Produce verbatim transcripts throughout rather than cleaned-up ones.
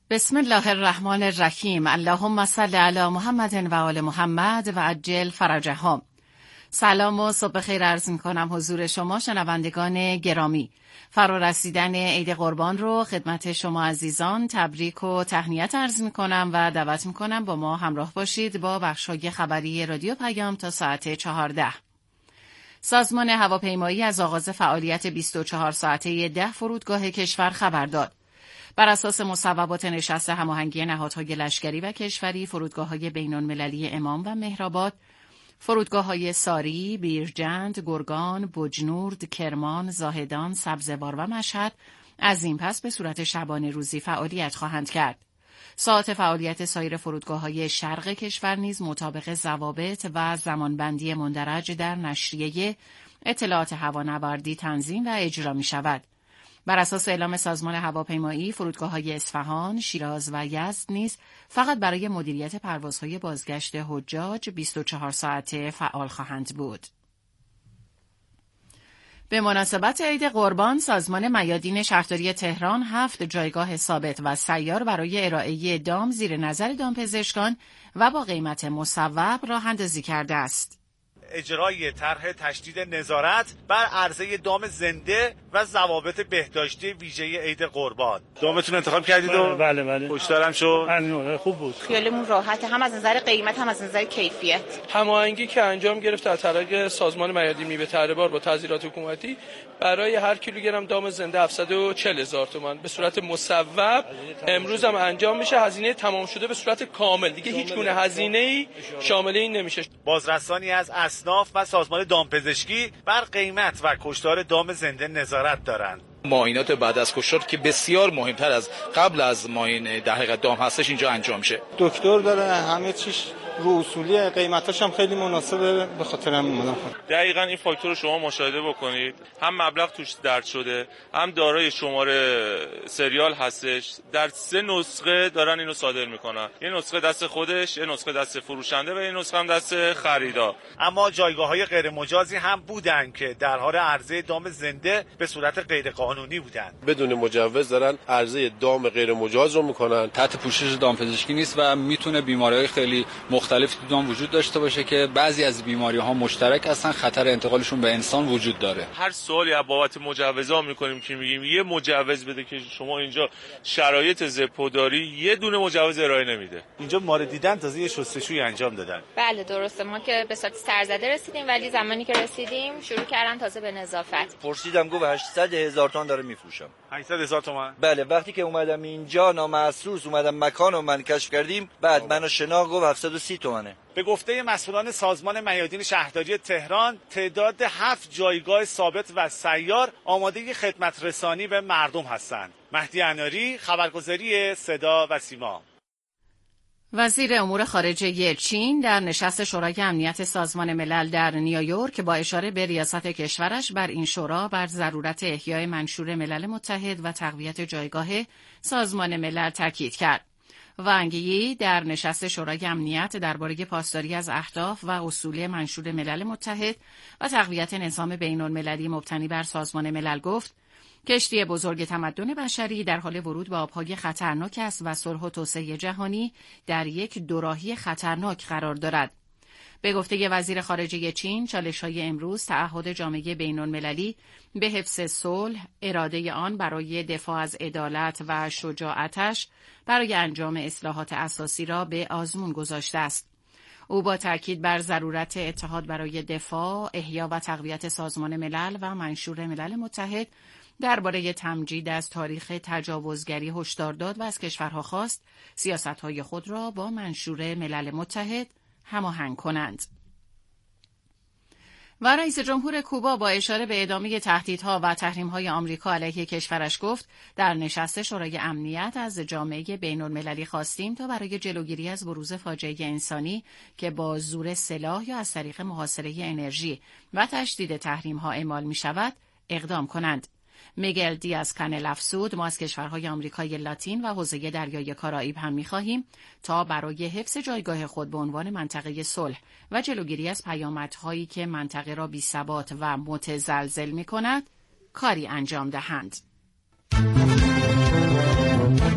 بسم الله الرحمن الرحیم. اللهم صل علی محمد و آل محمد و عجل فرجهم. سلام و صبح خیر عرض می‌کنم حضور شما شنوندگان گرامی. فرا رسیدن عید قربان رو خدمت شما عزیزان تبریک و تهنیت عرض می‌کنم و دعوت می‌کنم با ما همراه باشید با بخش‌های خبری رادیو پیام تا ساعت چهارده. سازمان هواپیمایی از آغاز فعالیت بیست و چهار ساعته ده فرودگاه کشور خبر داد. بر اساس مصوبات نشست هماهنگی نهادهای لشکری و کشوری، فرودگاه‌های بین‌المللی امام و مهرآباد، فرودگاه‌های ساری، بیرجند، گرگان، بجنورد، کرمان، زاهدان، سبزوار و مشهد از این پس به صورت شبانه روزی فعالیت خواهند کرد. ساعات فعالیت سایر فرودگاه‌های شرق کشور نیز مطابق ضوابط و زمانبندی مندرج در نشریه اطلاعات هوانوردی تنظیم و اجرا می‌شود. بر اساس اعلام سازمان هواپیمایی، فرودگاه‌های اصفهان، شیراز و یزد نیز فقط برای مدیریت پروازهای بازگشت حجاج بیست و چهار ساعته فعال خواهند بود. به مناسبت عید قربان، سازمان میادین شهرداری تهران هفت جایگاه ثابت و سیار برای ارائه دام زیر نظر دامپزشکان و با قیمت مصوب راه اندازی کرده است. اجرای طرح تشدید نظارت بر عرضه دام زنده و ضوابط بهداشتی ویژه عید قربان. دامتون انتخاب کردید و بله بله خوشدارم شد. بله خوب بود. خیالمون راحته، هم از نظر قیمت هم از نظر کیفیت. هماهنگی که انجام گرفت از طریق سازمان میادین میوه طرح بار با تظهیرات حکومتی برای هر کیلوگرم دام زنده هفتصد و چهل هزار تومان به صورت مصوب امروز هم انجام میشه. هزینه تمام شده به صورت کامل، دیگه هیچ گونه هزینه‌ای شامل این نمیشه. بازرسانی از اصناف و سازمان دامپزشکی بر قیمت و کشتار دام زنده نظارت دارند. معاینات بعد از کشتار که بسیار مهمتر از قبل از معاینه در حقیقت دام هستش اینجا انجام شه. دکتر داره، همه چیش رو اصولی، قیمتاش هم خیلی مناسبه، به خاطر همین اومدم. دقیقاً این فاکتور رو شما مشاهده بکنید، هم مبلغ توش درج شده، هم دارای شماره سریال هستش. در سه نسخه دارن اینو صادر میکنن، یه نسخه دست خودش، یه نسخه دست فروشنده و یه نسخه هم دست خریدار. اما جایگاه‌های غیر مجازی هم بودن که در حال عرضه دام زنده به صورت غیر قانونی بودن. بدون مجوز دارن عرضه دام غیر مجاز رو میکنن. تحت پوشش دامپزشکی نیست و میتونه بیماری‌های خیلی مختلف تو دام وجود داشته باشه که بعضی از بیماری‌ها مشترک هستن، خطر انتقالشون به انسان وجود داره. هر سوالی از بابت مجوزا میکنیم که میگیم یه مجوز بده که شما اینجا شرایط زپو داری، یه دونه مجوز ارائه نمیده. اینجا ما رو دیدن تازه یه شستشویی انجام دادن. بله درسته، ما که به صورت سرزده رسیدیم ولی زمانی که رسیدیم شروع کردن تازه به نظافت. پرسیدم گفت هشتصد هزار تومان داره میفروشم. هشتصد هزار تومان؟ بله. وقتی که اومدم اینجا نامحسوس اومدم مکان رو من کشف کردیم، بعد منو شناخت گفت هفتصد و سی تومانه. به گفته مسئولان سازمان میادین شهرداری تهران، تعداد هفت جایگاه ثابت و سیار آماده خدمت رسانی به مردم هستند. مهدی اناری، خبرگزاری صدا و سیما. وزیر امور خارجه چین در نشست شورای امنیت سازمان ملل در نیویورک با اشاره به ریاست کشورش بر این شورا بر ضرورت احیای منشور ملل متحد و تقویت جایگاه سازمان ملل تاکید کرد. وانگ یی در نشست شورای امنیت درباره پاسداری از اهداف و اصول منشور ملل متحد و تقویت نظام بین‌المللی مبتنی بر سازمان ملل گفت کشتی بزرگ تمدن بشری در حال ورود به آبهای خطرناک است و صلح و توسعه جهانی در یک دوراهی خطرناک قرار دارد. به گفته وزیر خارجه چین، چالش‌های امروز تعهد جامعه بین‌المللی به حفظ صلح، اراده آن برای دفاع از عدالت و شجاعتش برای انجام اصلاحات اساسی را به آزمون گذاشته است. او با تاکید بر ضرورت اتحاد برای دفاع، احیا و تقویت سازمان ملل و منشور ملل متحد درباره تمجید از تاریخ تجاوزگری هشدار داد و از کشورها خواست سیاست‌های خود را با منشور ملل متحد هماهنگ کنند. و رئیس جمهور کوبا با اشاره به ادامه تهدیدها و تحریم‌های آمریکا علیه کشورش گفت در نشست شورای امنیت از جامعه بین‌المللی خواستیم تا برای جلوگیری از بروز فاجعه انسانی که با زور سلاح یا از طریق محاصره انرژی و تشدید تحریم‌ها اعمال می‌شود اقدام کنند. میگل دیاز کانل افزود ما از کشورهای آمریکای لاتین و حوزه دریای کارائیب هم می‌خواهیم تا برای حفظ جایگاه خود به عنوان منطقه صلح و جلوگیری از پیامدهایی که منطقه را بی‌ثبات و متزلزل می‌کند کاری انجام دهند.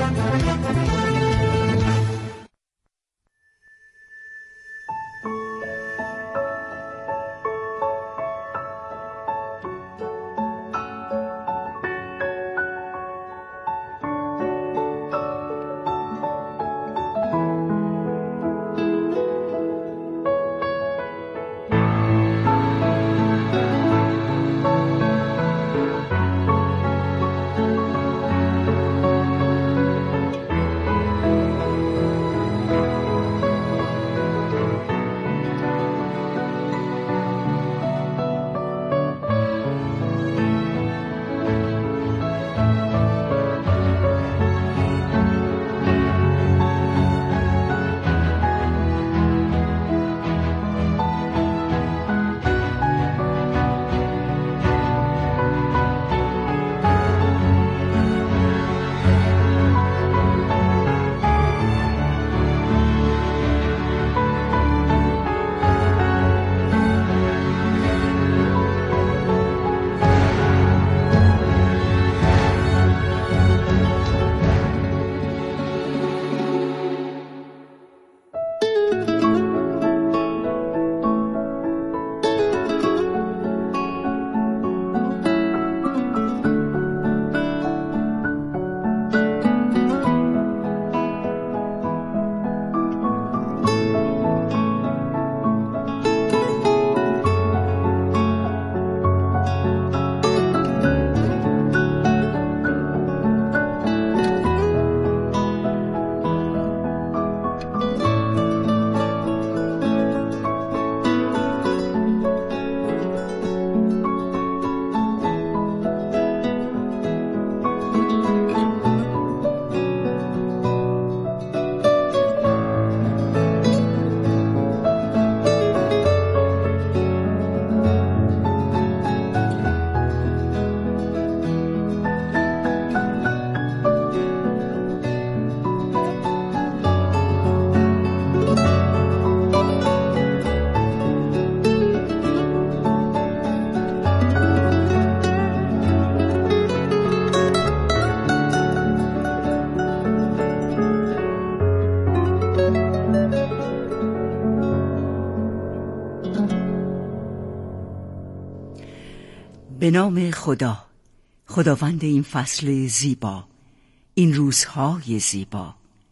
به نام خدا، خداوند این فصل زیبا، این روزهای زیبا،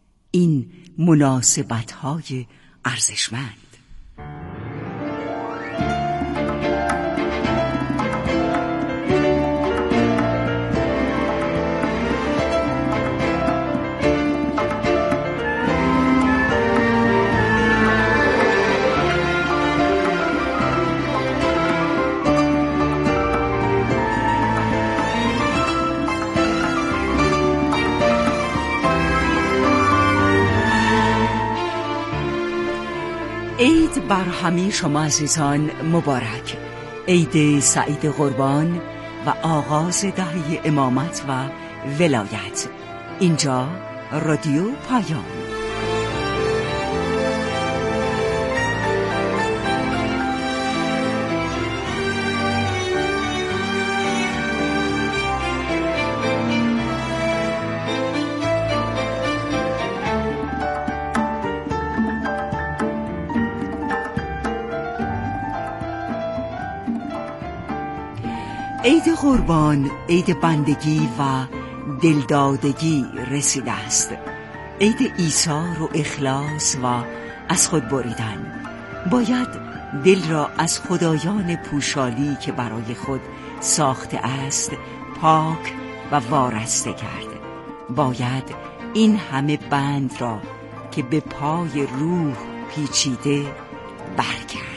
این مناسبتهای ارزشمند. عید بر همه شما عزیزان مبارک. عید سعید قربان و آغاز دهه امامت و ولایت. اینجا رادیو پایان. عید قربان عید بندگی و دلدادگی رسیده است. عید ایثار و اخلاص و از خود بریدن. باید دل را از خدایان پوشالی که برای خود ساخته است پاک و وارسته کرد. باید این همه بند را که به پای روح پیچیده برکند.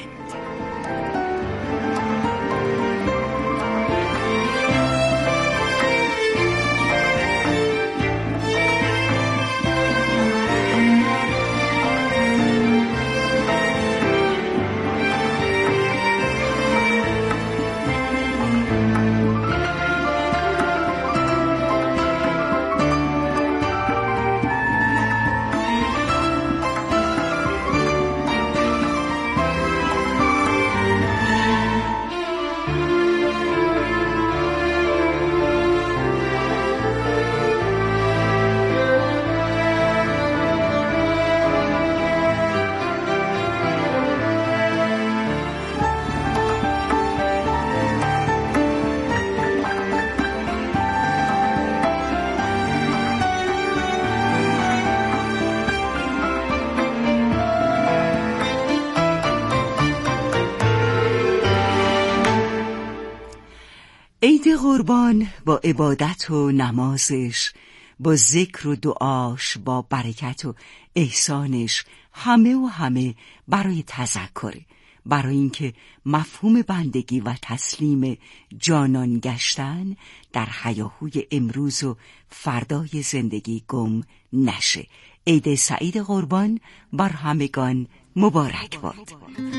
عید قربان با عبادت و نمازش، با ذکر و دعاش، با برکت و احسانش، همه و همه برای تذکره، برای اینکه مفهوم بندگی و تسلیم جانان گشتن در هیاهوی امروز و فردای زندگی گم نشه. عید سعید قربان بر همگان مبارک باد.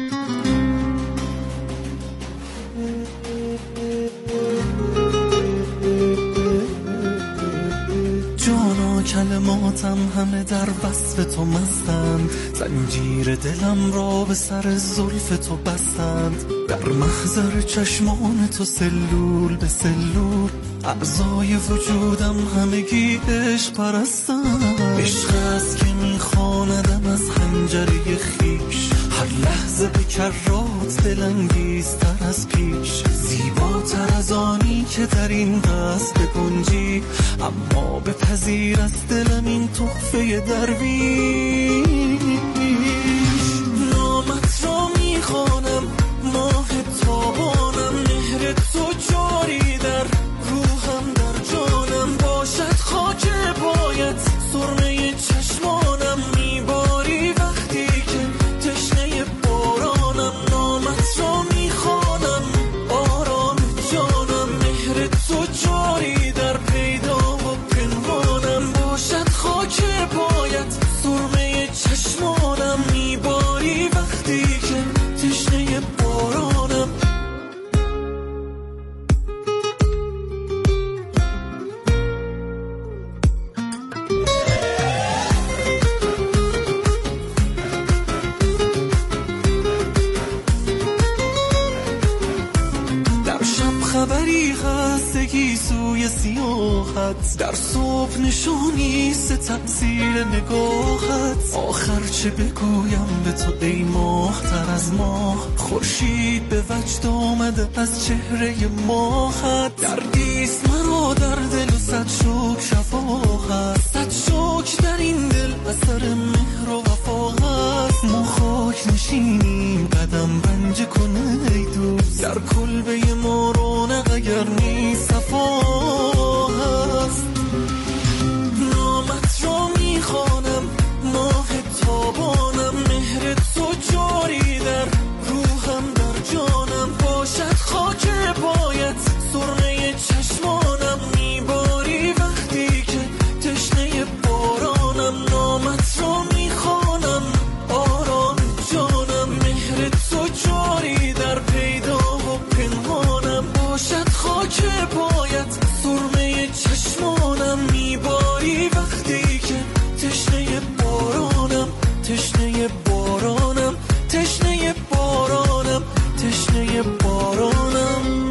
جانا کلماتم همه در وصف تو مستند، زنجیر دلم را به سر زلف تو بستند، در محضر چشمان تو سلول به سلول، اعضای وجودم همگی عشق پرستند. عشق است که میخواندم از حنجره خیش، هر لحظه به کرات دلانگیزتر از پیش، زیباتر از آنی که در این قصد بگنجی، اما بپذیر از دلم این تحفه درویش. نامت را میخوانم ماه تابانم، مهر تو جاری در روحم در جانم، باشد خاک پایت سرمه چشمانم، میباری وقتی که تشنه بارانم. نامت را میخوانم آرام جانم، مهر تو جاری در پیدا و پنهانم، باشد خاک پایت سرمه چشمانم، میباری وقتی که تشنه بارانم. خبری خستگی سوی سیاحت، در صبح نشانیست تأثیر نگاهت، آخر چه بگویم به تو ای ماه تر از ماه، خورشید به وجد آمده از چهره ماهت، دردیست مرا در دل و صد شوک شفاهت، صد شوک در این دل اثر مهر و وفا هست، ما خاک نشینیم قدم رنج کنه ای دوست، در کلبه ما رونق اگر می صفا هست. نامت را می خوانم ماه تابانم، مهر تو جاری در روحم در جانم، باشد خاک پایت سرمه چشمانم، میباری وقتی که تشنه بارانم. نامت را می خوانم آرام جانم، مهر تو جاری در پیدا و پنهانم، باشد خاک پایت سرمه چشمانم، میباری وقتی که تشنه بارانم، تشنه بارانم، تشنه بارانم، تشنه بارانم.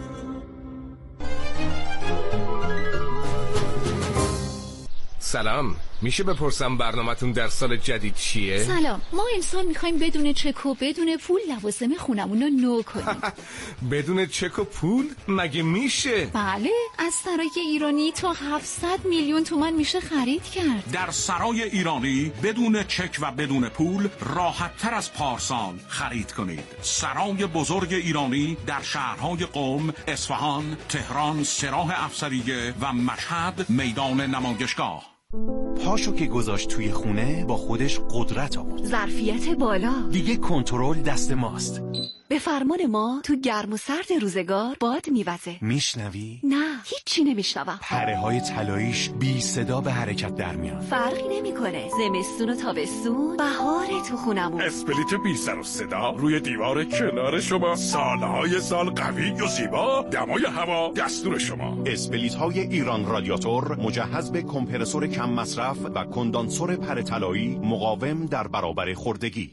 سلام، میشه بپرسم برنامه‌تون در سال جدید چیه؟ سلام، ما امسال میخوایم بدون چک و بدون پول لوازم خونمون رو نو کنیم. بدون چک و پول؟ مگه میشه؟ بله، از سرای ایرانی تا هفتصد میلیون تومان میشه خرید کرد. در سرای ایرانی بدون چک و بدون پول راحت تر از پارسال خرید کنید. سرای بزرگ ایرانی در شهرهای قم، اصفهان، تهران، سراح افسریه و مشهد میدان نمایشگاه. پاشو که گذاشت توی خونه با خودش قدرت آورد، ظرفیت بالا، دیگه کنترل دست ماست. به فرمان ما تو گرم و سرد روزگار باد میوزه. میشنوی؟ نه، هیچی نمیشنوم. پره های طلاییش بی صدا به حرکت در میان. فرقی نمیکنه، زمستون و تابستون، بهار تو خونمون. اسپلیت بی سر و صدا روی دیوار کنار شما، سالهای سال قوی و زیبا، دمای هوا دستور شما. اسپلیت های ایران رادیاتور مجهز به کمپرسور کم مصرف و کندانسور پره طلایی مقاوم در برابر خوردگی.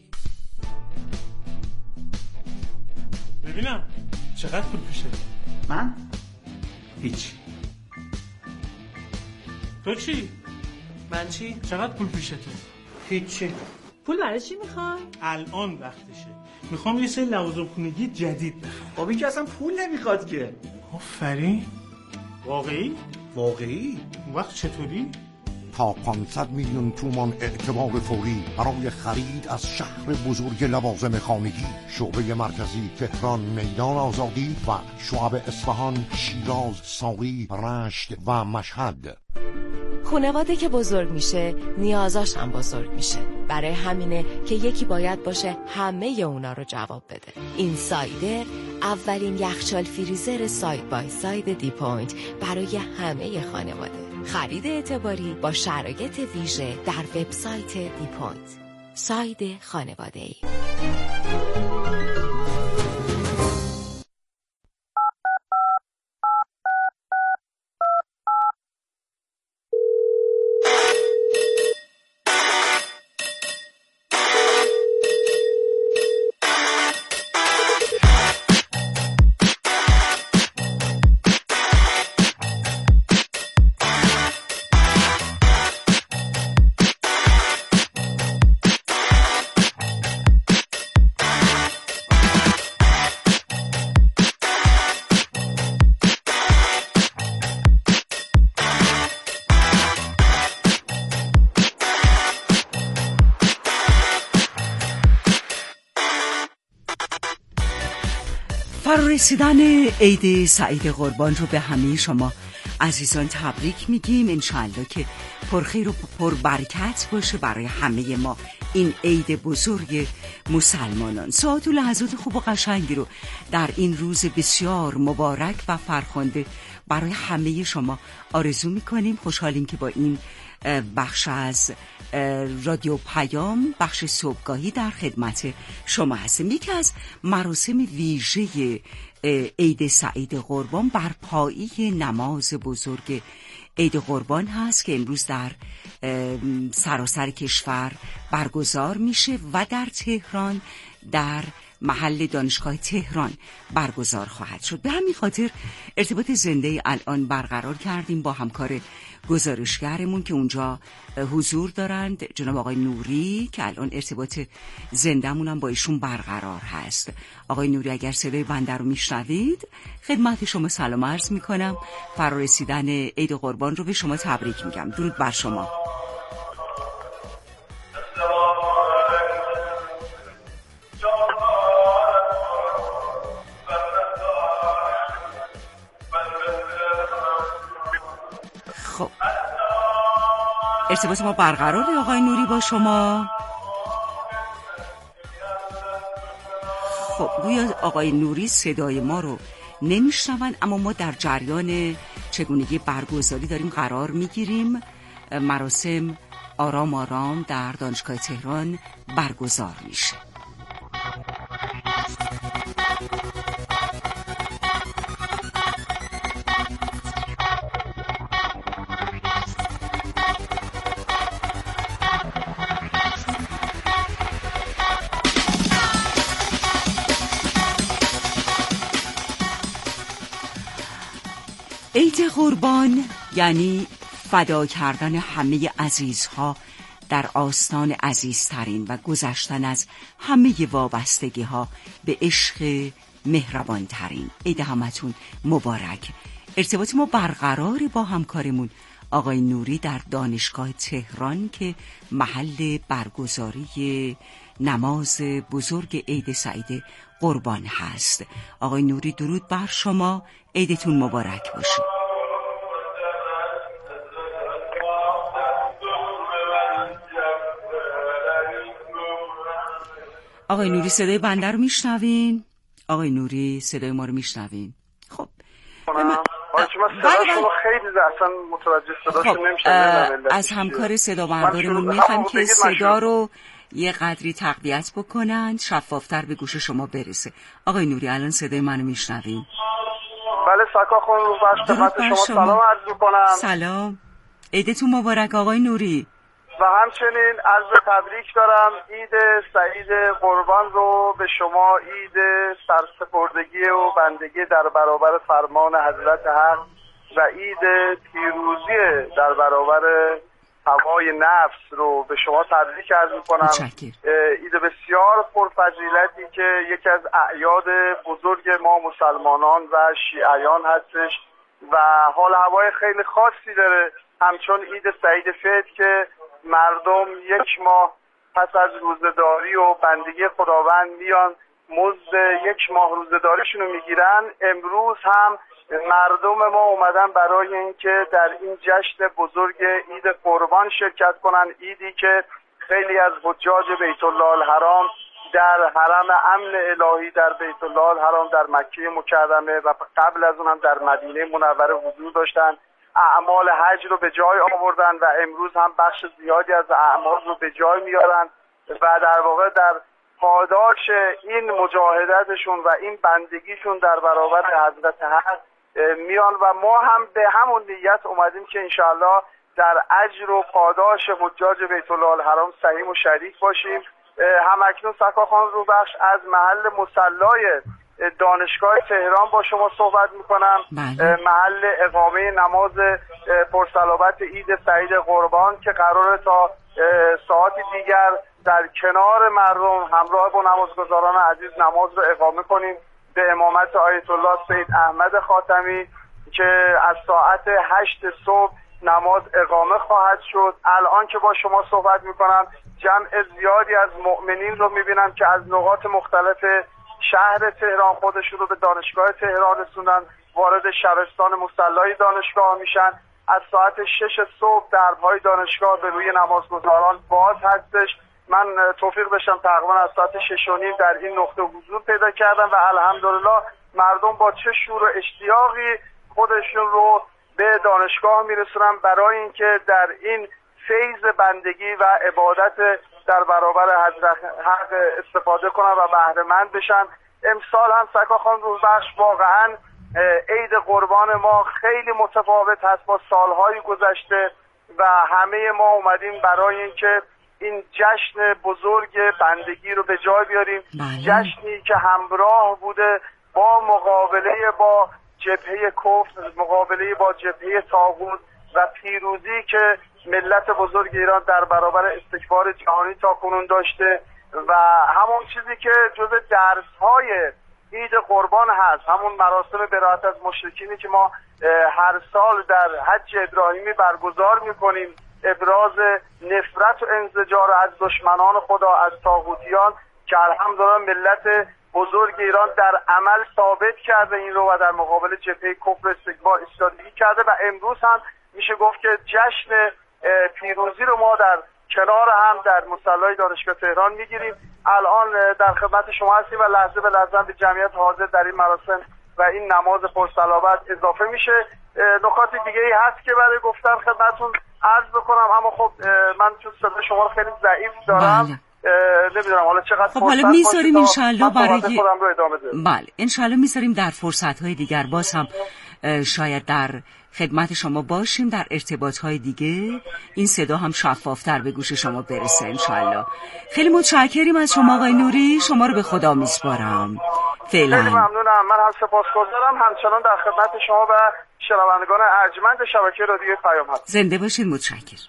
ببینم چقدر پول پیشه؟ من؟ هیچ. تو چی؟ من چی؟ چقدر پول پیشه تو؟ هیچی. پول برای چی میخوای؟ الان وقتشه، میخوام یه سری لوازم خونگی جدید بخرم. خب این که اصلا پول نمیخواد که. آفرین. واقعی؟ واقعی؟ اون وقت چطوری؟ تا پانصد میلیون تومان اعتبار فوری برای خرید از شهر بزرگ لوازم خانگی. شعبه مرکزی تهران میدان آزادی و شعب اصفهان، شیراز، ساری، رشت و مشهد. خانواده که بزرگ میشه نیازاش هم بزرگ میشه. برای همینه که یکی باید باشه همه اونا رو جواب بده. این سایدر اولین یخچال فریزر ساید بای ساید دی پوینت برای همه خانواده. خرید اعتباری با شرایط ویژه در وبسایت دی پوینت. ساید خانواده‌ای. رسیدن عید سعید قربان رو به همه شما عزیزان تبریک میگیم. انشالله که پرخیر و پربرکت باشه برای همه ما این عید بزرگ مسلمانان. ساعت و لحظات خوب و قشنگی رو در این روز بسیار مبارک و فرخنده برای همه شما آرزو میکنیم. خوشحالیم که با این بخش از رادیو پیام، بخش صبحگاهی، در خدمت شما هستیم. یکی از مراسم ویژه عید سعید قربان برپایی نماز بزرگ عید قربان هست که امروز در سراسر کشور برگزار میشه و در تهران در محل دانشگاه تهران برگزار خواهد شد. به همین خاطر ارتباط زنده الان برقرار کردیم با همکار گزارشگرمون که اونجا حضور دارند، جناب آقای نوری، که الان ارتباط زنده‌مون هم با ایشون برقرار هست. آقای نوری اگر صدای بنده رو میشنوید خدمت شما سلام عرض میکنم. فرارسیدن عید قربان رو به شما تبریک میگم. درود بر شما. خب ارتباط ما برقراره آقای نوری با شما. خب گویا آقای نوری صدای ما رو نمیشنون، اما ما در جریان چگونگی برگزاری داریم قرار میگیریم. مراسم آرام آرام در دانشگاه تهران برگزار میشه. عید قربان یعنی فدا کردن همه عزیزها در آستان عزیزترین و گذشتن از همه وابستگی ها به عشق مهربان ترین. عید همتون مبارک. ارتباط ما برقرار با همکارمون آقای نوری در دانشگاه تهران که محل برگزاری نماز بزرگ عید سعید قربان هست. آقای نوری درود بر شما، عیدتون مبارک باشه. آقای نوری صدای بنده رو میشنوین؟ آقای نوری صدای ما رو میشنوین؟ خب من... صداشون خیلی اصلا متوجه صداشون نمیشم. از همکار صدا بردارمون میخوام که صدا رو یه قدری تقویت بکنن، شفافتر به گوش شما برسه. آقای نوری الان صدای منو میشنوین؟ بله سکا خون رو باش. خدمت شما سلام عرض می‌کنم. سلام، عیدتون مبارک آقای نوری. و همچنین عرض تبریک دارم عید سعید قربان رو به شما، عید سرسپردگی و بندگی در برابر فرمان حضرت حق و عید پیروزی در برابر هوای نفس رو به شما تبریک عرض میکنم. عید بسیار پرفضیلتی که یکی از اعیاد بزرگ ما مسلمانان و شیعیان هستش و حال هوای خیلی خاصی داره. همچون عید سعید فطر که مردم یک ماه پس از روزه‌داری و بندگی خداوند میان مزد یک ماه روزه‌داریشون رو میگیرن، امروز هم مردم ما اومدن برای اینکه در این جشن بزرگ عید قربان شرکت کنن، عیدی که خیلی از حجاج بیت الله الحرام در حرم امن الهی در بیت الله الحرام در مکه مکرمه و قبل از اون هم در مدینه منوره حضور داشتن، اعمال حج رو به جای آوردن و امروز هم بخش زیادی از اعمال رو به جای میارن و در واقع در پاداش این مجاهدتشون و این بندگیشون در برابر حضرت حق میان و ما هم به همون نیت اومدیم که انشاءالله در اجر و پاداش حجاج بیت الله الحرام سهیم و شریک باشیم. همکنون سکاخان روبخش از محل مصلای دانشگاه تهران با شما صحبت میکنم. محل اقامه نماز پرصلابت عید سعید قربان که قراره تا ساعتی دیگر در کنار مردم همراه با نمازگزاران عزیز نماز رو اقامه کنیم به امامت آیت الله سید احمد خاتمی که از ساعت هشت صبح نماز اقامه خواهد شد. الان که با شما صحبت میکنم جمع زیادی از مؤمنین رو میبینم که از نقاط مختلف شهر تهران خودشون رو به دانشگاه تهران رسوندن، وارد شبستان مصلای دانشگاه میشن. از ساعت شش صبح درهای دانشگاه به روی نمازگزاران باز هستش. من توفیق داشتم تقریبا از ساعت شش و نیم در این نقطه حضور پیدا کردم و الحمدلله مردم با چه شور و اشتیاقی خودشون رو به دانشگاه میرسونن برای اینکه در این فیض بندگی و عبادت در برابر حضرت حق استفاده کنن و بهره مند بشن. امسال هم سکاخان روزبخش واقعا عید قربان ما خیلی متفاوت هست با سالهای گذشته و همه ما اومدیم برای اینکه این جشن بزرگ بندگی رو به جای بیاریم. بله. جشنی که همراه بوده با مقابله با جبهه کفر، مقابله با جبهه طاغوت و پیروزی که ملت بزرگ ایران در برابر استکبار جهانی تا کنون داشته و همون چیزی که جز درس‌های عید قربان هست، همون مراسم برائت از مشرکینی که ما هر سال در حج ابراهیمی برگزار میکنیم، ابراز نفرت و انزجار از دشمنان خدا، از طاغوتیان که الحمدلله ملت بزرگ ایران در عمل ثابت کرده این رو و در مقابل جبهه کفر استکبار ایستادگی کرده و امروز هم میشه گفت که جشن پیروزی رو ما در کنار هم در مصلای دانشگاه تهران میگیریم. الان در خدمت شما هستیم و لحظه به لحظه به جمعیت حاضر در این مراسم و این نماز پرصلابت اضافه میشه. نکات دیگه ای هست که برای گفتن خدمتتون عرض بکنم، اما خب من چون صدا شما رو خیلی ضعیف دارم نمیدونم حالا چقدر خب حالا میذاریم انشالله برای خودم رو ادامه بدم. بله انشالله میذاریم در فرصت‌های دیگر باز هم شاید در خدمت شما باشیم در ارتباط‌های دیگه، این صدا هم شفافتر به گوش شما برسه انشالله. خیلی متشکریم از شما آقای نوری، شما رو به خدا میسپارم. فعلا خیلی ممنونم، من هم سپاسگزارم، همچنان در خدمت شما و شنوندگان ارجمند شبکه رادیو پیام هستم. زنده باشید، متشکرم.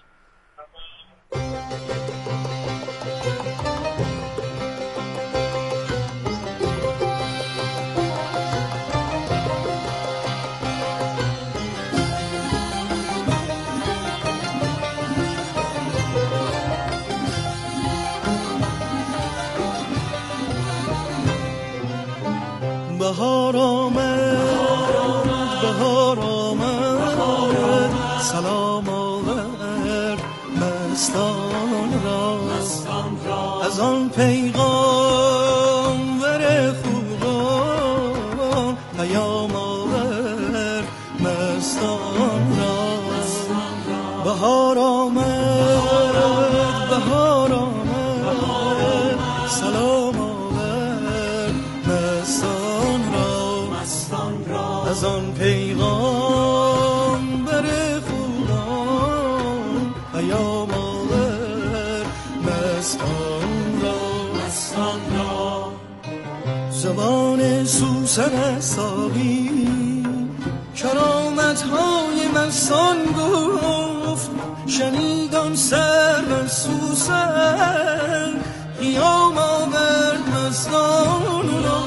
بهار آمد بهار آمد سلام آورد مستان را از آن پیغام ور خوبان پیام آورد مستان را. بهار آمد بهار آمد سلام آورد مستان از آن پیغام بر خودان پیام آورد مستان را. زبان سوسن ساقی کرامت های مستان گفت، شنیدان سر و سوسن قیام آورد مستان را.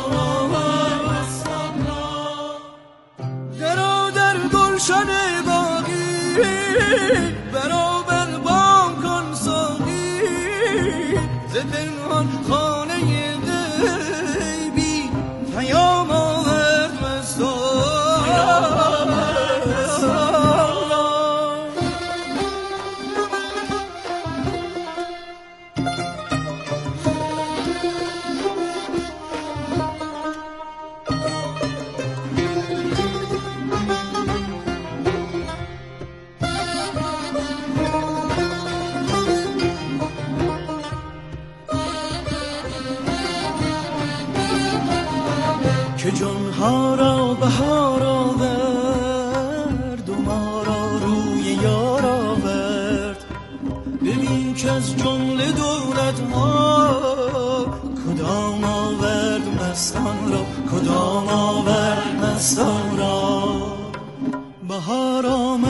گرا در گلشن باقی برابر بام کن ساقی ز پنهان خانه غیبی پیام آورد مستان که جانها را بهار آورد و ما را روی یار آورد. ببین که از جمله دولت‌ها کدام آورد مستان را، کدام آورد مستان را. بهار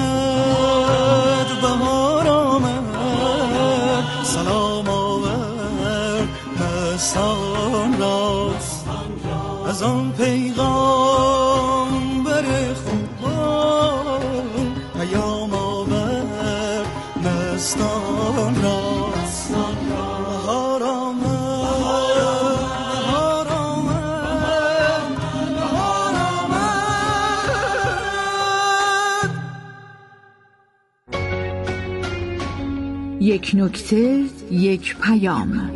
آمد، بهار آمد، سلام آورد مستان را. از آن پیغام بر خدا پیام آورد مستان را. بهار آمد، بهار آمد، بهار آمد. یک نکته، یک پیام.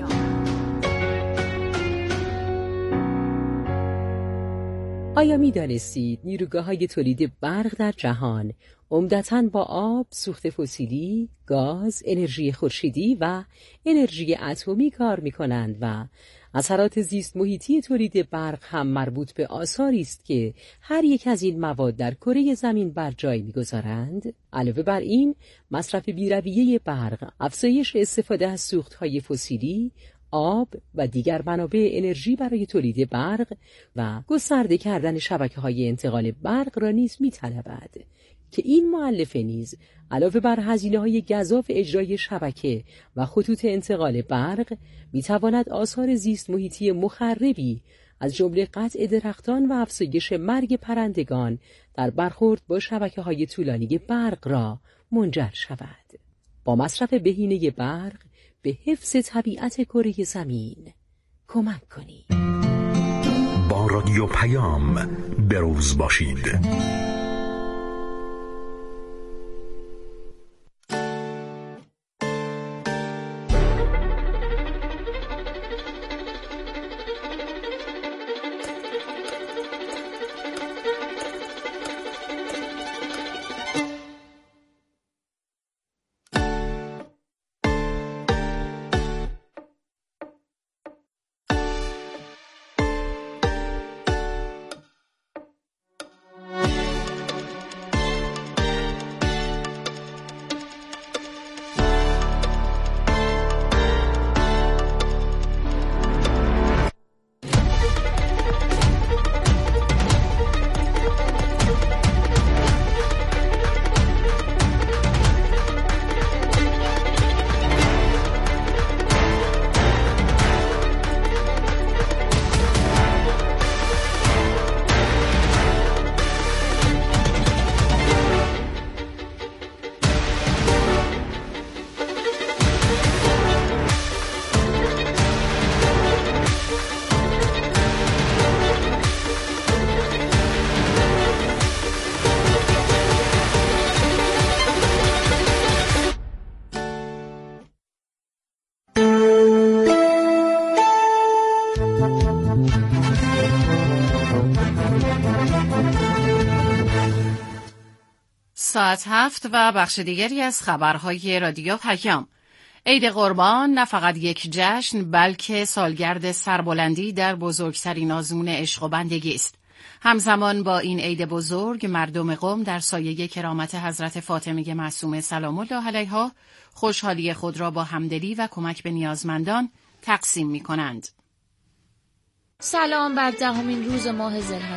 آیا می دانستید نیروگاه‌های تولید برق در جهان عمدتاً با آب، سوخت فسیلی، گاز، انرژی خورشیدی و انرژی اتمی کار می کنند و اثرات زیست محیطی تولید برق هم مربوط به آثاری است که هر یک از این مواد در کره زمین بر جای می گذارند؟ علاوه بر این، مصرف بی‌رویه برق، افزایش استفاده از سوخت‌های فسیلی، آب و دیگر منابع انرژی برای تولید برق و گسترده کردن شبکه‌های انتقال برق را نیز می‌طلبد که این مؤلفه نیز علاوه بر هزینه‌های گزاف اجرای شبکه و خطوط انتقال برق می‌تواند آثار زیست محیطی مخربی از جمله قطع درختان و افزایش مرگ پرندگان در برخورد با شبکه‌های طولانی برق را منجر شود. با مصرف بهینه برق به حفظ طبیعت کره زمین کمک کنید. با رادیو پیام بروز باشید. ساعت هفت و بخش دیگری از خبرهای رادیو پیام. عید قربان نه فقط یک جشن بلکه سالگرد سربلندی در بزرگترین آزمون عشق و بندگی است. همزمان با این عید بزرگ مردم قم در سایه کرامت حضرت فاطمه معصومه سلام الله علیها خوشحالی خود را با همدلی و کمک به نیازمندان تقسیم می کنند. سلام بر دهمین روز ماه ذوالحجه.